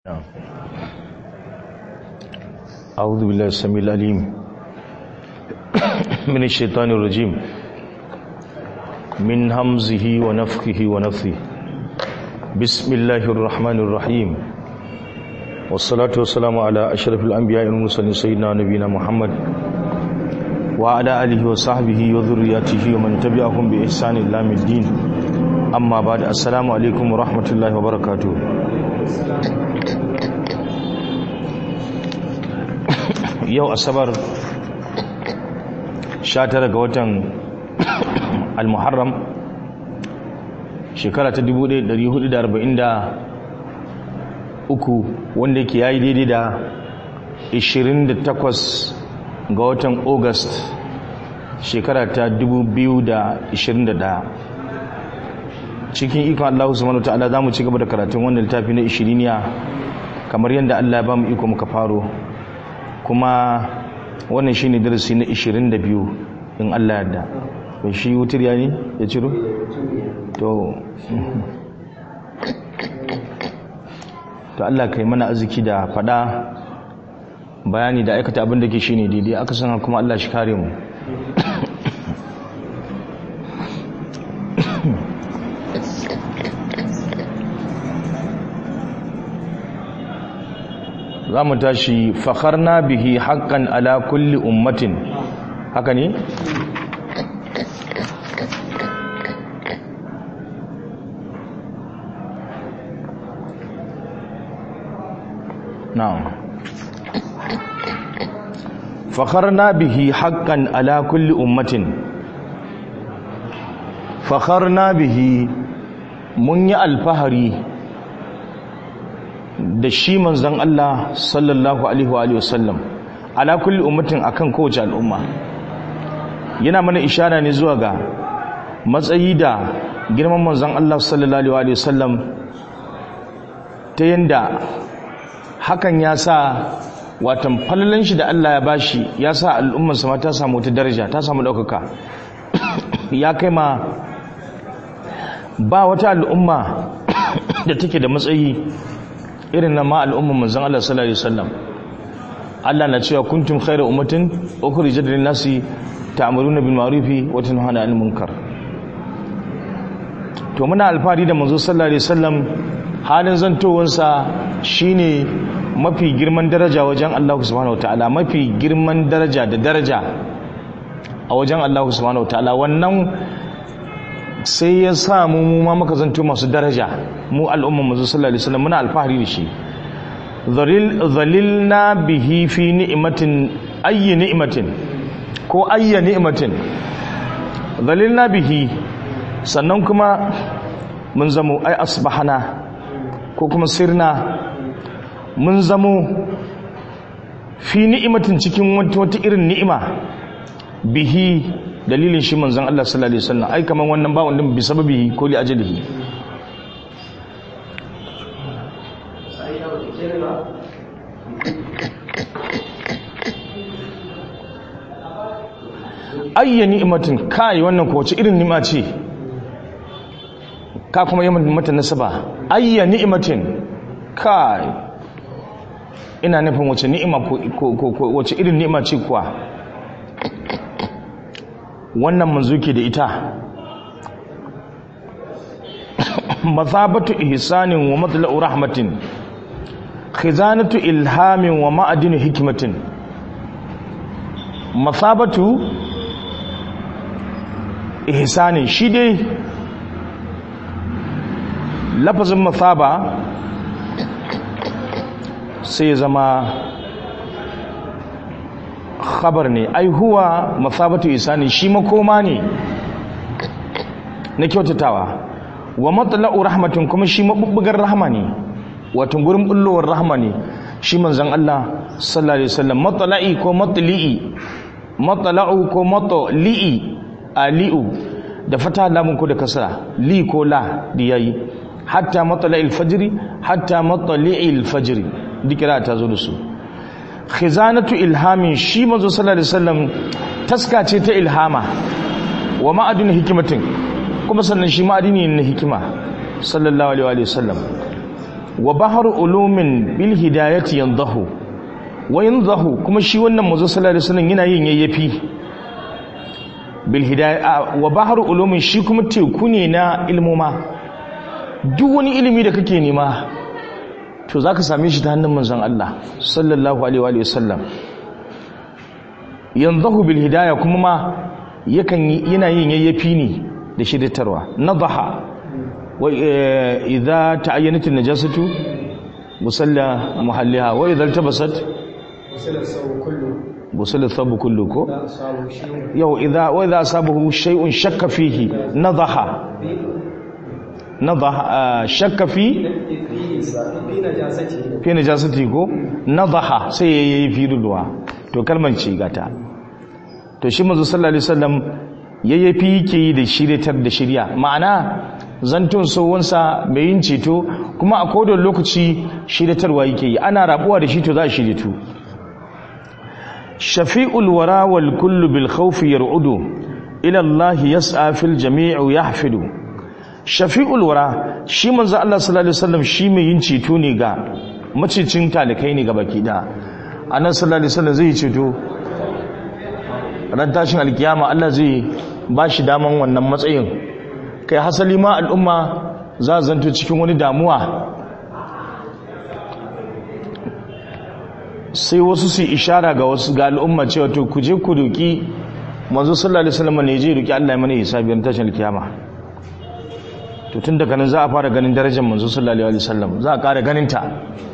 أعوذ بالله السميع العليم من الشيطان الرجيم من همزه ونفخه ونفثه بسم الله الرحمن الرحيم والصلاة والسلام على أشرف الأنبياء والمرسلين سيدنا نبينا محمد وعلى آله وصحبه وذرياته ومن تبعهم بإحسان إلى يوم الدين أما بعد السلام عليكم ورحمة الله وبركاته. Yau asabar 19 ga watan al-muharram shekara ta 1443 wanda yake yayi daidai da 28 ga watan august shekara ta 2021 cikin ikon Allah subhanahu wataala zamu ci gaba da karatun wannan littafi na 20 kamar yadda Allah ya bamu iko muka faro, kuma wannan shine darasi na 22 in Allah yarda. Bai shi wutar yani ya ciro to Allah kai mana arziki da fada bayani da aikata abin da ke shine daidai, aka san kuma Allah shi kare mu. za mu tashi fakharna bihi haqqan ala kulli ummatin, haka ne? na'am, fakharna bihi haqqan ala kulli ummatin. Fakharna bihi, mun yi alfahari da shi manzon Allah sallallahu alaihi wa sallam ala kulli ummatin, akan kowace al'umma. Yana mana ishara ne zuwa ga matsayi da girman manzon Allah sallallahu alaihi wa sallam, ta yanda hakan ya sa watan falalan shi da Allah ya bashi ya sa al'ummar sa ta samu wata daraja, ta samu daukaka. Ya kai ma ba wata al'umma da take da matsayi irin na ma al'umman manzon Allah sallallahu alaihi wasallam. Allah na cewa kuntum khayra ummatin ukhrijat lin-nasi ta'muruna bil ma'rufi wa tanhauna 'anil munkar. To muna alfahari da manzo sallallahu alaihi wasallam, halin zantowansa shine mafi girman daraja wajen Allah subhanahu wataala, mafi girman daraja da daraja a wajen Allah subhanahu wataala. Wannan sai ya sa mu ma muka zanto masu daraja, mu al'umman manzo sallallahu alaihi wasallam muna alfahari da shi. Dhalilna bihi fi ni'matin, ayyi ni'matin ko ayyi ni'matin. Dhalilna bihi, sannan kuma mun zamo ai asbahana ko kuma sirna, mun zamo fi ni'matin cikin wata irin ni'ima, bihi dalilin shi manzon Allah sallallahu alaihi wasallam. Ai kaman wannan ba wanda bi sababi ko li ajalihi. ayya ni'matin, kai wannan ko wace irin ni'ima ce, ka kuma yi mata nasaba. Ayya ni'matin, kai ina nufin wace ni'ima ko wace irin ni'ima ce kuwa wannan manzo ke da ita. Mazabatu ihsanin wa matla'u rahmatin, khizanatu ilhamin wa ma'adinu hikmatin. Mazabatu ihsanin, shi dai lafazin mazaba sai ya zama khabar ne. ai huwa masabatu isani, shi makoma ne na kyautatawa. Wa matla'u rahmatin, kuma shi mabubbugar rahma ne, wato gurin bullowar rahma ne shi manzon Allah sallallahu alaihi wasallam. matla'i ko matli'i, matla'u ko matli'i, ali'u da fata lamun ko da kasra, li ko la da yayi. Hatta matla'il fajri, hatta matli'il fajri, dikira ta zo da su. Khizanatu ilhamin, shi manzo sallallahu alaihi wasallam taska ce ta ilhama, wa ma'adin hikimatin, kuma sannan shi ma'adini ne na hikima sallallahu alaihi wasallam. wa bahar ulumin bil hidayati yanzahu wa yanzahu kuma shi wannan manzo sallallahu alaihi wasallam yana yin yayyafi bil hidayah wa bahar ulumin shi kuma teku ne na ilmoma. Duk wani ilimi da kake nema to zaka same shi ta hannun manzon Allah sallallahu alaihi wa sallam. Yanzahu bil hidayah kuma ma yana yin yayyafi ne da shiritarwa. Nadaha wa idza ta'ayyanat an-najasatu musalla muhalliha wa idza iltabasat musalla thabu kullu ko yau idza asabahu shay'un shakka fihi nadaha shakka fi najasati ko nadaha sai yayi fi ruwa to kalman ce gata. To shi manzo sallallahu alaihi wasallam yayyafi yake yi da shiritar da shirya, ma'ana zantun sowansa mai yin ceto kuma a kodon lokaci shiritarwa yake yi, ana rabuwa da shi to za a shiritu. Shafi'ul wara wal kullu bil khawfi yar'udu ila Allah yas'a fil jami'u yahfidu. Shafi'ul wara shi manzo Allah sallallahu alaihi wasallam shi mai yin ceto ne ga macicin talikai ne ga baki da. Annabi sallallahu alaihi wasallam zai ceto ran tashin alkiyama, Allah zai ba shi daman wannan matsayin. Kai hasali ma al'umma za a zanto cikin wani damuwa, sai wasu su ishara ga wasu ga al'umma cewa to ku je ku roki manzo sallallahu alaihi wasallam ne je roki Allah ya mana hisabi ran tashin alkiyama. To tun daga nan za a fara ganin darajar manzo sallallahu alaihi wasallam, za a ƙara ganin ta,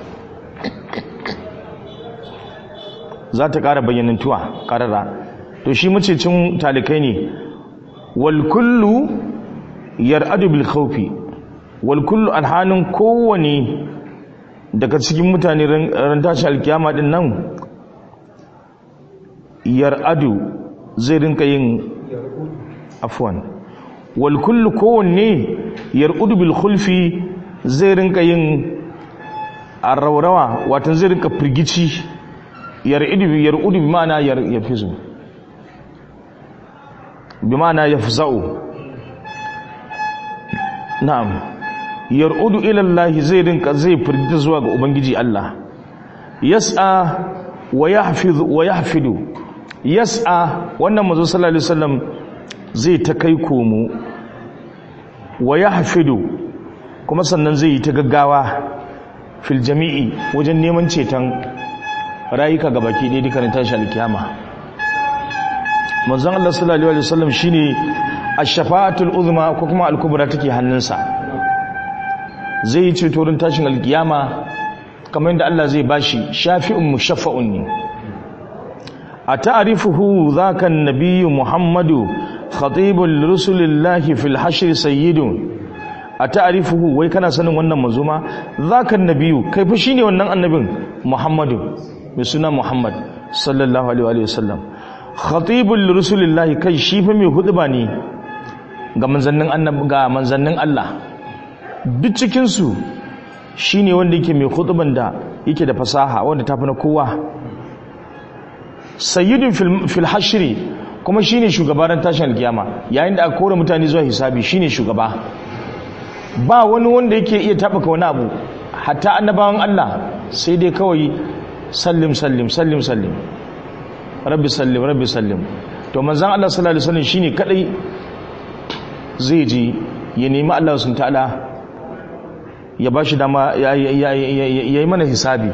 za ta ƙara bayyanantuwa ƙarara. To shi macicin talikai ne. Wal kullu yar'adu bil khawfi, wal kullu alhanin kowane daga cikin mutane ran tashi alkiyama din nan yar'adu zai rinka yin afwan, wal kullu kowanne yar'udu bil khulfi zai rinka yin arrawrawa, wato zai rinka firgici. yar'udu bi ma'ana yafizu, bi ma'ana yafza'u. Na'am, yar'udu ila Allah zai firgita zuwa ga ubangiji Allah. Yas'a wa yahfidu. Yas'a wannan manzo sallallahu alaihi wasallam zai ta kai komo, wa yahfidu kuma sannan zai yi ta gaggawa fil jami'i wajen neman ceton rayuka ga baki ɗaya dukkanin tashi alkiyama. Manzon Allah sallallahu alaihi wasallam shine ash-shafa'atul uzma ko kuma al-kubra take hannunsa. Zai yi ceto ran tashin alkiyama kamar yadda Allah zai bashi shafi'un mushaffa'un ne. Ata'rifuhu dhaka an-nabiyyu Muhammadu khatibul rusulillahi fil hashr sayyidun. Ata'rifuhu, wai kana sanin wannan manzuma? Dhaka an-nabiyyu, kai fa shine wannan annabin Muhammadu, mai suna Muhammad sallallahu alaihi wa sallam. Khatibul rusulillahi, kai shi fa mai hudba ne ga manzannin Allah. Duk cikin su shine wanda yake mai hudban da yake da fasaha wanda tafi na kowa. Sayyidun fil hashri, kuma shine shugaban tashin alkiyama. Yayin da aka kore mutane zuwa hisabi shine shugaba. Ba wani wanda yake iya tabaka wani abu, hatta annabawan Allah sai dai kawai sallim rabbi sallim. To manzon Allah sallallahu alaihi wasallam shine kadai zai ji ya nemi Allah subhanahu ta'ala ya bashi dama yayi mana hisabi.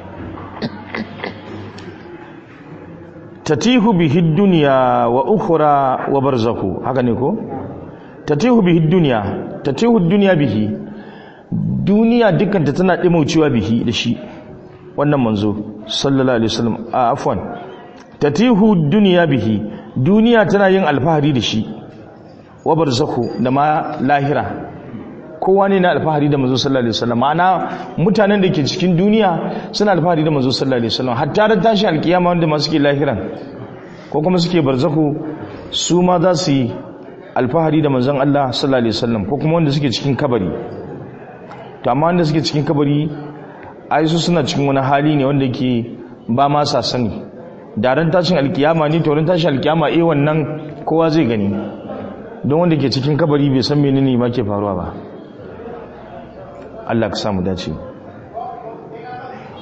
Tatihu bihi dunya wa ukhra wa barzakhu, haka ne ko? Tatihu bihi dunya bihi, duniya dukkan ta tana dimaucewa bihi da shi wannan manzo sallallahu alaihi wasallam. Afwan, tatihu dunya bihi, duniya tana yin alfahari da shi, wa barzakhu da ma lahira. Kowa ne na alfahari da manzo sallallahu alaihi wasallam. Ma'ana mutanen da ke cikin duniya suna alfahari da manzo sallallahu alaihi wasallam, hatta da tashi alkiyama wanda ma suke lahiran ko kuma suke barzakhu, su ma za su yi alfahari da manzon Allah sallallahu alaihi wasallam, ko kuma wanda suke cikin kabari. To amma wanda suke cikin kabari ai su suna cikin wani hali ne wanda yake ba ma sa sani. Da ran tashin alkiyama ne, to ran tashin alkiyama wannan kowa zai gani, don wanda ke cikin kabari bai san menene ma ke faruwa ba. Allah ka samu dace.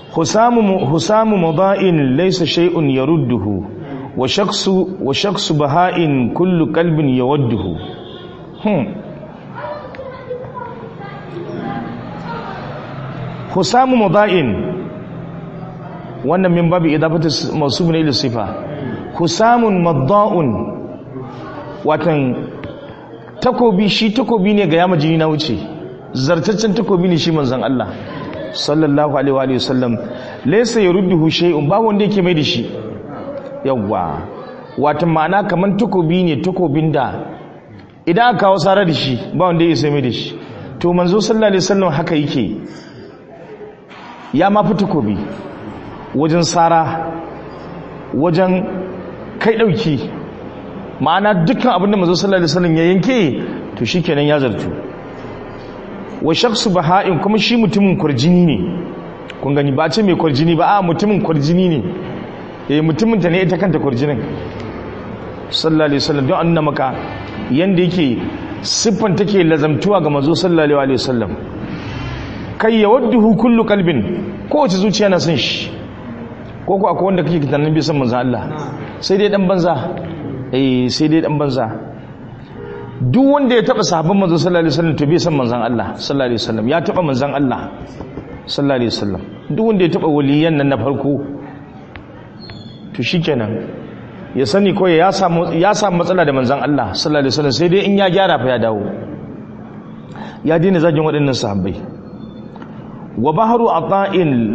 husamu muda'in laysa shay'un yarudduhu wa shakhsu baha'in kullu qalbin yawadduhu. husamu muda'in wannan min babi idafatu mawsufun ila sifa. husamun madda'un watan takobi, shi takobi ne ga yama jini na wuce, zartaccen takobi ne shi manzon Allah sallallahu alaihi wa sallam. laysa yarudduhu shay'un, ba wanda yake mai da shi. yawwa watan ma'ana kaman takobi ne, takobin da idan aka kawo sara da shi ba wanda ya sai mai da shi. to manzo sallallahu alaihi wasallam haka yake, ya ma fi takobi wajen sara, wajen kai dauki. ma'ana dukkan abinda manzo sallallahu alaihi wasallam ya yanke to shikenan ya zartu. wa shakhsu baha'in, kuma shi mutumin kurjini ne. kun gani ba ce mai kurjini ba, a mutumin kurjini ne. mutumin ta ne ita kanta kurjinin sallallahu alaihi wasallam, don annuna maka yanda yake siffan take lazamtuwa ga manzo sallallahu alaihi wasallam. kai yawadduhu kullu qalbin, kowace zuciya na son shi. ko akwai wanda kake tunanin bai san manzo Allah, sai dai dan banza. sai dai dan banza. duk wanda ya taba sahabban manzo sallallahu alaihi wasallam to bai san manzon Allah sallallahu alaihi wasallam. ya taba manzon Allah sallallahu alaihi wasallam. duk wanda ya taba waliyan nan na farko to shikenan ya sani ko ya samu matsala da manzon Allah sallallahu alaihi wasallam, sai dai in ya gyara fa ya dawo, ya daina zagin waɗannan sahabbai. wa bahru ata'in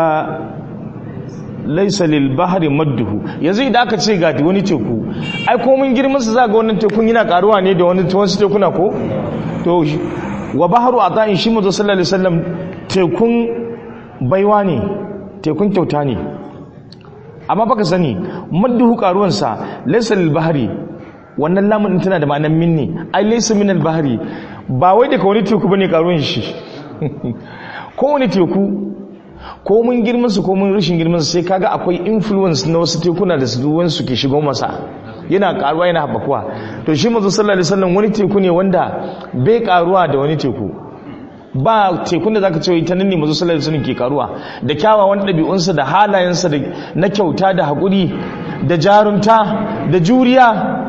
laysa lil bahri madduhu. yanzu idan aka ce ga wani teku, ai ko mun girman sa zaga wannan tekun yana karuwa ne da wasu tekuna ko. to wa bahru ata'in shi manzo sallallahu alaihi wasallam tekun baiwa ne, tekun kyauta ne. amma baka sani madduhu karuwan sa laysa lil bahri, wannan lamun tana da ma'anar minni. ai laysa min al bahri, ba wai daga wani teku bane karuwan shi. ko wani teku, ko mun girman su ko mun rashin girman su, sai kaga akwai influence na wasu tekuna da su su ke shigo masa, yana karuwa yana haɓakuwa. to shi manzo sallallahu alaihi wasallam wani teku ne wanda bai karuwa da wani teku. ba tekun da zaka ce ita nan ne manzo sallallahu alaihi wasallam ke karuwa da kyawawan ɗabi'unsa da halayensa na kyauta da haƙuri da jarumta da juriya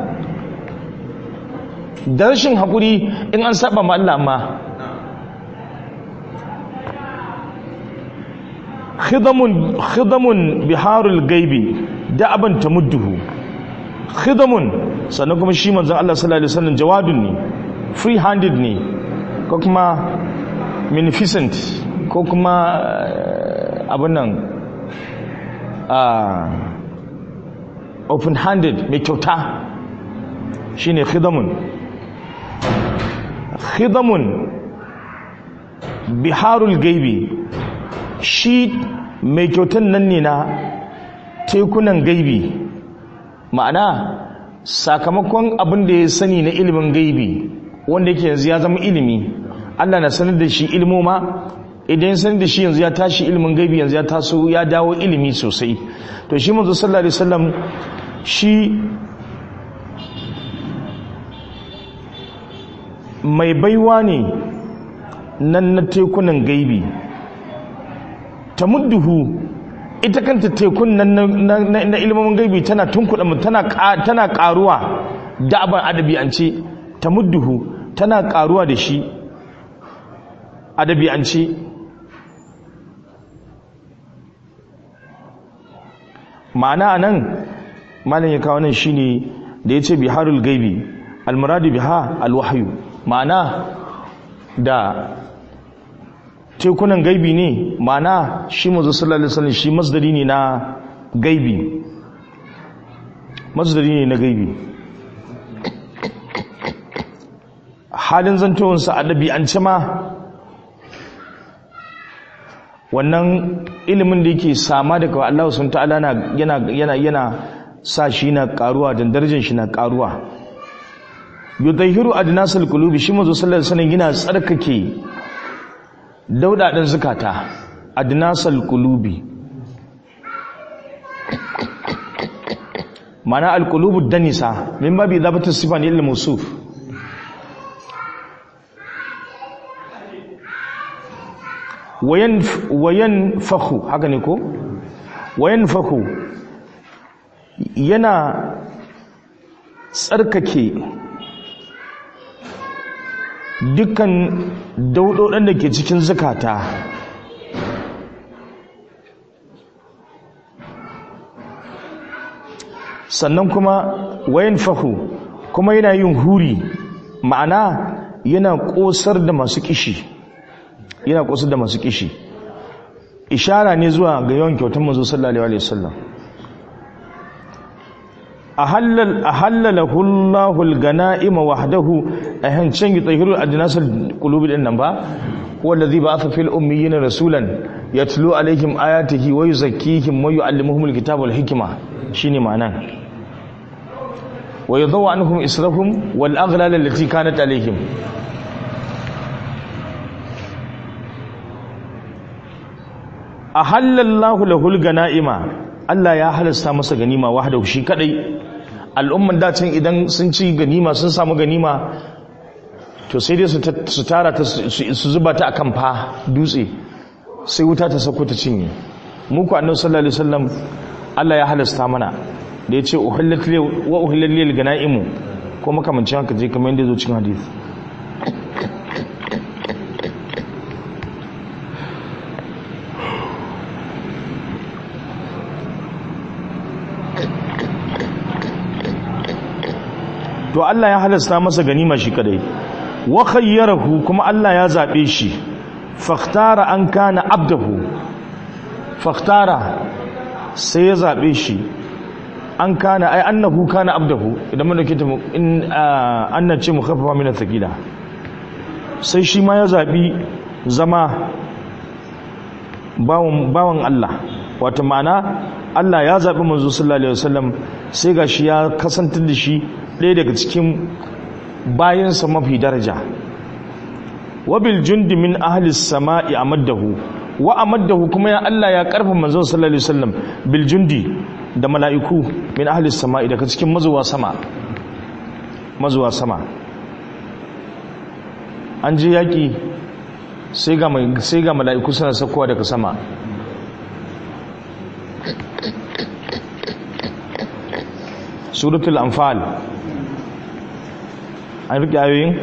da rashin haƙuri in an saba ma Allah. ma khidamun biharul gaibi da'aban tamudduhu. khidamun, sannan kuma shi manzon Allah sallallahu alaihi wasallam jawadun ne, free handed ne, ko kuma munificent, ko kuma abin nan open handed, mai kyauta shine khidamun. biharul gaibi, shi mai kyautan nan ne na tekunan gaibi. ma'ana sakamakon abin da ya sani na ilimin gaibi wanda yake yanzu ya zama ilimi, Allah na sanar da shi ilmoma. idan ya sanar da shi yanzu ya tashi ilimin gaibi, yanzu ya taso ya dawo ilimi sosai. to shi manzo sallallahu alaihi wasallam shi mai baiwa ne nan na tekunan gaibi. tamudduhu, ita kanta tekun nan na ilimin gaibi tana tunkuɗa mu, tana ƙaruwa da abin adabi'ance. tamudduhu, tana ƙaruwa da shi adabi'ance. ma'ana anan malam ya kawo nan shine da yace biharul gaibi, almuradu biha alwahyu. ma'ana da tekunan gaibi ne, ma'ana shi manzo sallallahu alaihi wasallam shi masdari ne na gaibi, masdari ne na gaibi. halin zantowansa a ɗabi'ance ma wannan ilimin da yake sama daga Allah subhanahu ta'ala yana sa shi na karuwa, da darajar shi na karuwa. yudayhiru adnasal qulubi, shi manzo sallallahu alaihi wasallam yana tsarkake daudaden zukata. adnasal qulubi mana alqulubu danisa min babi idabatu sifan lil mawsuf. wayan fahu haka ne ko wayan fahu yana tsarkake dukkan daudodin da ke cikin zakata sannan kuma wayan fahu kuma yana yin huri ma'ana yana kosar da masu kishi ishara ne zuwa ga yawan kyautar manzo sallallahu alaihi wasallam ahallalahu Allahul ganaima wahdahu ahancin yutahhiru adnasul qulubi din nan ba wallazi ba'atha fil ummiyina rasulan yatlu alaihim ayatihi wa yuzakkihim wa yuallimuhumul kitaba wal hikma shine ma'anan wa yadhaw anhum israhum wal aghlal allati kanat alaihim ahallallahu lahul ganaima Allah ya halasta masa ganima wahdahu shi kadai al'umman dacin idan sun ci ganima sun samu ganima to sai dai su tara ta su zuba ta akan fa dutse sai wuta ta sako ta cinye muku annabi sallallahu alaihi wasallam Allah ya halasta mana da yace uhillat li wa uhillat lil ganaimu ko makamancin haka je kamar yadda zo cikin hadisi to Allah ya halasta masa ganima shi kadai wa khayyarahu kuma Allah ya zabe shi fakhtara an kana abdahu fakhtara sai ya zabe shi an kana ai annahu kana abdahu idan mun dauke ta in annan ce mukhaffafa min athqila sai shi ma ya zabi zama bawon Allah wato ma'ana Allah ya zabi manzo sallallahu alaihi wasallam sai gashi ya kasantar da shi ɗaya daga cikin bayansa mafi daraja wabil jundi min ahlis sama'i amaddahu wa amaddahu kuma ya Allah ya karfa manzon sallallahu alaihi wasallam bil jundi da mala'iku min ahlis sama'i daga cikin mazuwa sama an je yaki sai ga mala'iku suna sakowa daga sama suratul anfal an rike ayoyin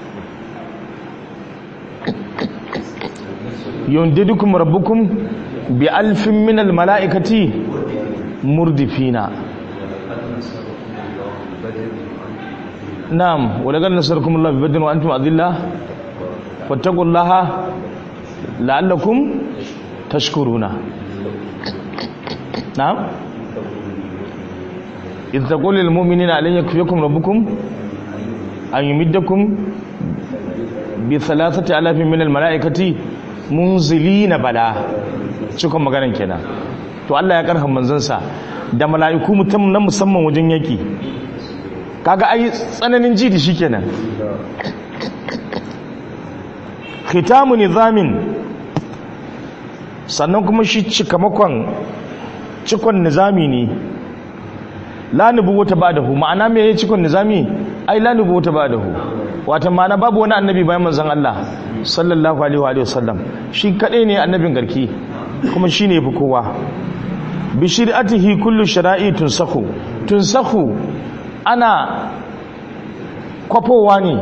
yundidukum rabbukum bi alfin minal mala'ikati murdifina na'am wa laqad nasarakum Allah bi badrin wa antum adillah wattaqullaha la'allakum tashkuruna na'am idh taqulu lil mu'minina alan yakfiyakum rabbukum an yumiddakum bi 3000 min al mala'ikati munzilina bala cikon maganar kenan to Allah ya karha manzansa da mala'iku mutum na musamman wajen yaki kaga ai tsananin ji da shikenan khitamu nizamin sannan kuma shi cikon nizami ne la nubuwata ba'dahu ma'ana me yake cikon nizami ai la nubuwata ba'dahu wato ma'ana babu wani annabi bayan manzon Allah sallallahu alaihi wa sallam shi kadai ne annabin garki kuma shine yafi kowa bi shari'atihi kullu shara'i tunsakhu ana kwafowa ne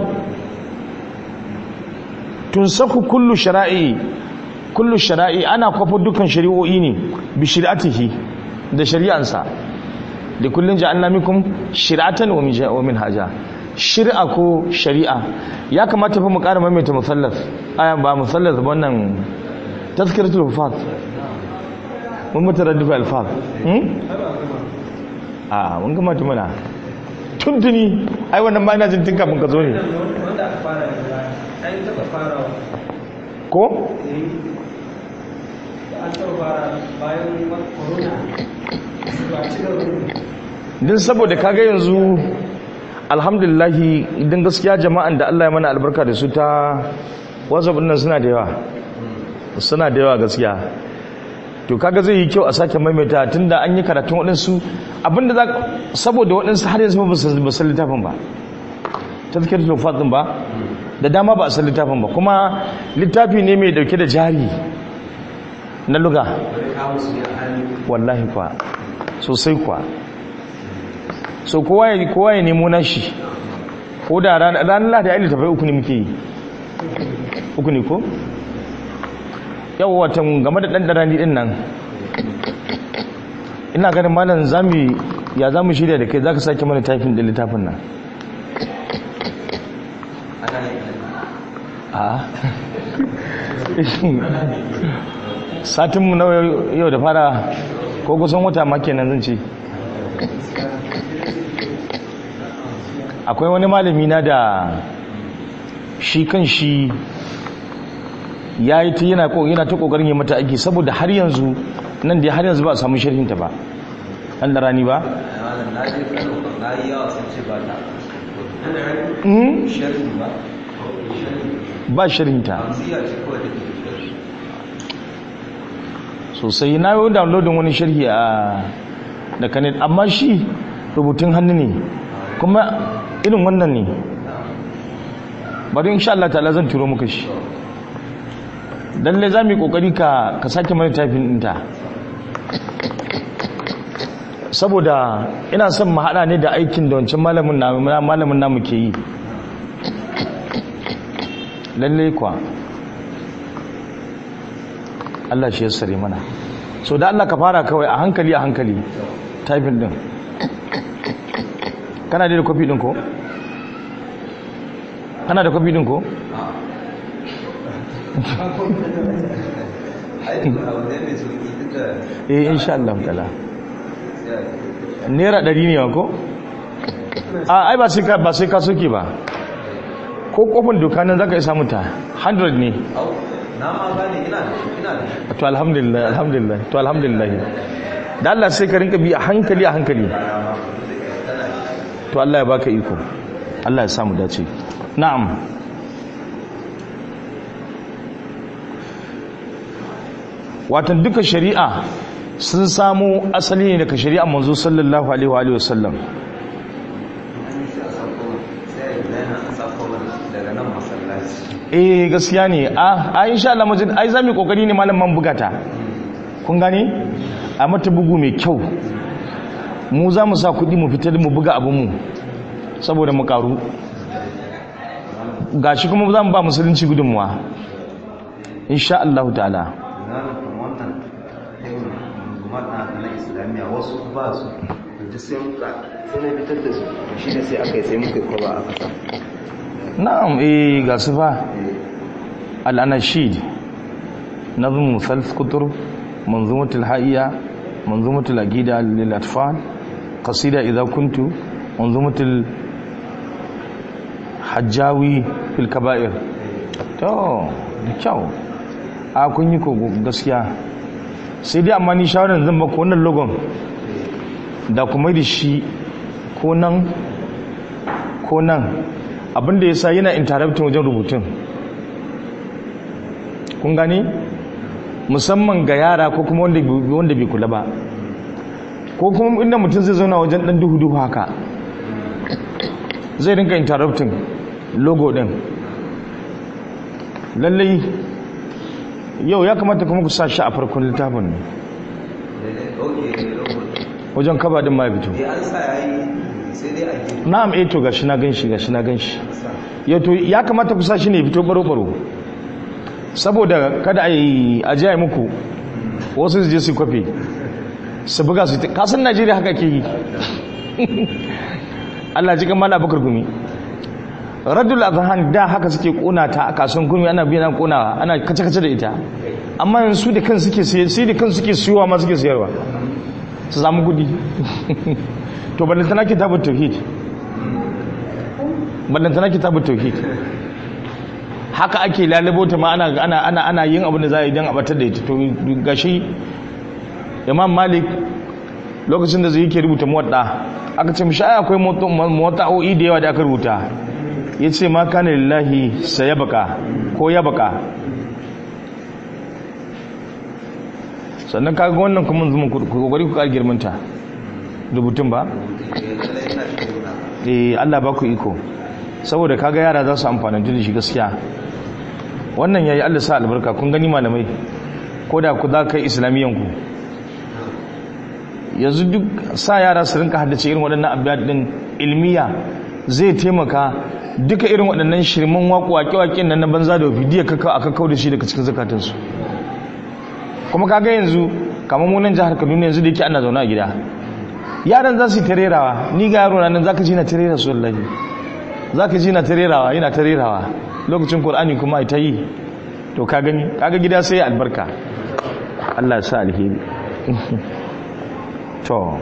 tunsakhu kullu shara'i ana kwafo dukkan shari'o'i ne bi shari'atihi da shari'ansa da kullun ja'alna minkum shir'atan wa minhaja shir'a ko shari'a ya kamata fa mu ƙara maimaita musallas ayan ba musallas wannan tazkiratul hufaz mun mutaraddif alfaz mun kamata muna tuntuni ai wannan ma ina jin tun kafin ka zo ne ko din saboda kaga yanzu alhamdulillahi idan gaskiya jama'an da Allah ya mana albarka da su ta WhatsApp nan suna da yawa gaskiya to kaga zai yi kyau a sake maimaita tunda an yi karatun waɗansu abinda za saboda waɗansu har yanzu ba san littafin ba tazkiratul hufaz ba da dama ba a san littafin ba kuma littafi ne mai dauke da jari na luga wallahi kwa sosai kwa so kowa ya nemo nashi ko da ranar lahadi ya littafai uku ne muke yi uku ne ko yau watan game da ɗanɗarani ɗin nan ina ganin malam zamu shirya da kai za ka sake mana taifin da littafin nan satinmu na yau da fara ko kusan wata ma kenan zan ce akwai wani malami na da shi kan shi ya yi ta yana ta kokarin yi mata aiki saboda har yanzu nan da har yanzu ba a samu sharhinta ba an da rani ba ba sharhinta sosai na yi downloadin wani sharhi a da kanet amma shi rubutun hannu ne kuma irin wannan ne bari insha Allah ta'ala zan turo muka shi lalle za mu yi kokari ka sake mana tafin ɗinta saboda ina son mu haɗa ne da aikin da wancan malamin namu ke yi lalle kwa Allah shi ya sare mana so da Allah ka fara kawai a hankali tafin ɗin kana da kofi ɗin ko? kana da kofi ɗin ko? insha Allah ta'ala naira 100 ne ko ai ba sai ka soke ba ko kofin doka nan zaka isa muta 100 ne na ma gane ina to alhamdulillah da Allah sai ka rinka bi a hankali to Allah ya baka iko Allah ya samu dace na'am watan duka shari'a sun samu asali ne daga shari'a manzo sallallahu alaihi wa sallam gaskiya ne a insha Allah majid ai zamu kokari ne malaman bugata kun gane a mata bugu mai kyau mu za mu sa kudi mu fitar mu buga abin mu saboda mu karu gashi kuma za mu ba musulunci gudunmuwa insha Allah ta'ala wasu ba su da sai muka sai na fitar da su shi ne sai aka yi sai muka kwaba a kasa na'am ga su fa al-anashid nazm thalth kutur manzumat al-hayya manzumat al-aqida lil atfal qasida idha kuntu manzumat al-hajjawi fil kaba'ir to da kyau a kun yi ko gaskiya sai dai amma ni shawarar zan baka wannan logon da kuma da shi ko nan abinda ya sa yana interrupting wajen rubutun kun gani musamman ga yara ko kuma wanda bai kula ba ko kuma inda mutum zai zauna wajen dan duhu haka zai rinka interrupting logo din lallai yau ya kamata kuma ku sa shi a farkon littafin ne wajen kaba din ma fito na'am to gashi na ganshi yau to ya kamata ku sa shi ne fito baro saboda kada a yi ajiya muku wasu su je su kwafe su buga su kasan Najeriya haka ke yi Allah ji kamar Abubakar Gumi Radul Adhan da haka suke kona ta a kasuwan Gumi ana biyan konawa ana kace-kace da ita amma yanzu da kan suke sai da kan suke siyowa ma suke sayarwa su samu gudi to ballantana kitabut tauhid haka ake lalabo ta ma ana yin abin da za a yi don abatar da ita to gashi Imam Malik lokacin da zai yake rubuta muwadda aka ce mishi ai akwai muwatta'o'i da yawa da aka rubuta yace ma kana lillahi sayabqa ko yabqa sannan kaga wannan kuma zumun kokari ku ka girmanta rubutun ba Allah ba ku iko saboda kaga yara za su amfana da shi gaskiya wannan yayi Allah sa albarka kun gani malamai ko da ku za ka yi islamiyyanku yanzu duk sa yara su rinka haddace irin waɗannan abiyat ɗin ilmiya zai taimaka duka irin waɗannan shirman waƙe-waƙen nan na banza da bidiyo a kakkau da shi daga cikin zakatunsu kuma kaga yanzu kamar munan jihar Kaduna yanzu da yake ana zaune a gida yaran za su yi tarerawa ni ga yaro nan zaka ji na tarera su wallahi zaka ji na tarerawa yana tarerawa lokacin Qur'ani kuma ai ta yi to ka gani kaga gida sai albarka Allah ya sa alheri to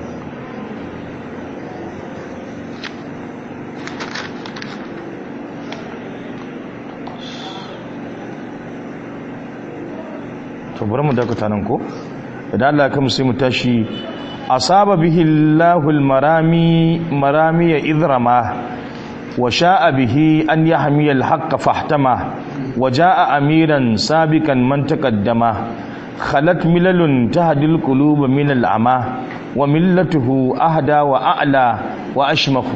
bari mu dakata nan ko idan Allah ya sai mu tashi asaba bihi Allahul marami ya idrama wa sha'a bihi an yahmi al-haqq fahtama wa jaa amiran sabiqan man taqaddama khalat milalun tahdil qulub min al-ama wa millatuhu ahda wa a'la wa ashmahu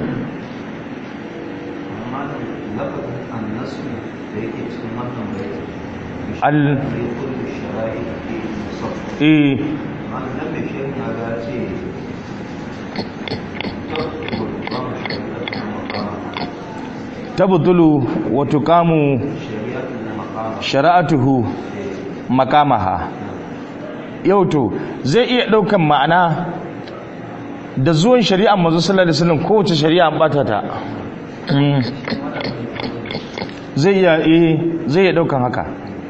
tabtulu wa tuqamu shari'atuhu makamaha yau to zai iya daukan ma'ana da zuwan shari'ar manzo sallallahu alaihi wasallam kowace shari'a an bata ta zai iya daukan haka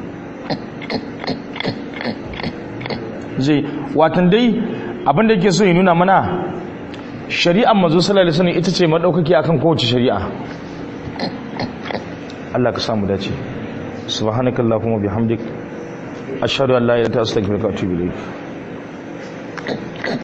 watan dai abinda yake so ya nuna mana shari'ar manzo sallallahu alaihi wasallam ita ce madaukaki akan kowace shari'a Allah ka samu dace subhanakallahumma bihamdik ashhadu an la ilaha illa anta astaghfiruka wa atubu ilayk